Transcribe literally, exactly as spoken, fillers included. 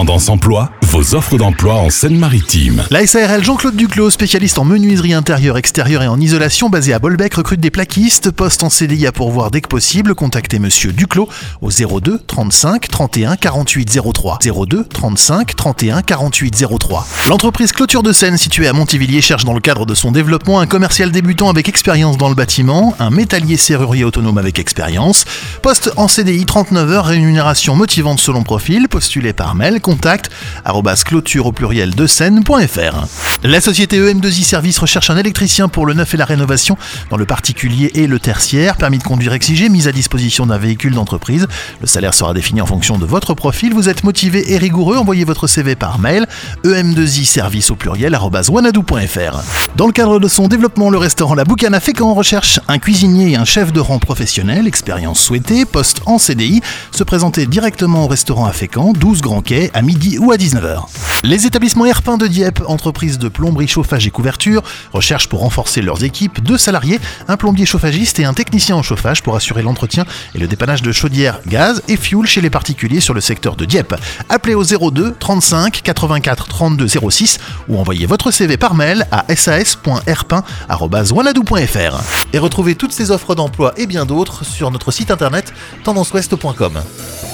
Tendance Emploi, vos offres d'emploi en Seine-Maritime. La S A R L Jean-Claude Duclos, spécialiste en menuiserie intérieure, extérieure et en isolation, basée à Bolbec, recrute des plaquistes. Poste en C D I à pourvoir dès que possible. Contactez Monsieur Duclos au zéro deux trente-cinq trente et un quarante-huit zéro trois. zéro deux trente-cinq trente et un quarante-huit zéro trois. L'entreprise Clôture de Seine, située à Montivilliers, cherche dans le cadre de son développement un commercial débutant avec expérience dans le bâtiment, un métallier serrurier autonome avec expérience. Poste en C D I trente-neuf heures, rémunération motivante selon profil. Postulez par mail, contact arobase clôture au pluriel de Seine point F R. La société E M deux I Service recherche un électricien pour le neuf et la rénovation dans le particulier et le tertiaire. Permis de conduire exigé, mise à disposition d'un véhicule d'entreprise. Le salaire sera défini en fonction de votre profil. Vous êtes motivé et rigoureux, envoyez votre C V par mail E M deux I Service au pluriel arobase wanadoo point F R. Dans le cadre de son développement, le restaurant La Boucane à Fécamp recherche un cuisinier et un chef de rang professionnel. Expérience souhaitée, poste en C D I. Se présenter directement au restaurant à Fécamp, douze Grand Quai, à midi ou à dix-neuf heures. Les établissements Herpin de Dieppe, entreprise de plomberie, chauffage et couverture, recherchent pour renforcer leurs équipes deux salariés, un plombier chauffagiste et un technicien en chauffage pour assurer l'entretien et le dépannage de chaudières, gaz et fioul chez les particuliers sur le secteur de Dieppe. Appelez au zéro deux trente-cinq quatre-vingt-quatre trente-deux zéro six ou envoyez votre C V par mail à s a s point herpin arobase wanadoo point F R. Et retrouvez toutes ces offres d'emploi et bien d'autres sur notre site internet tendance ouest point com.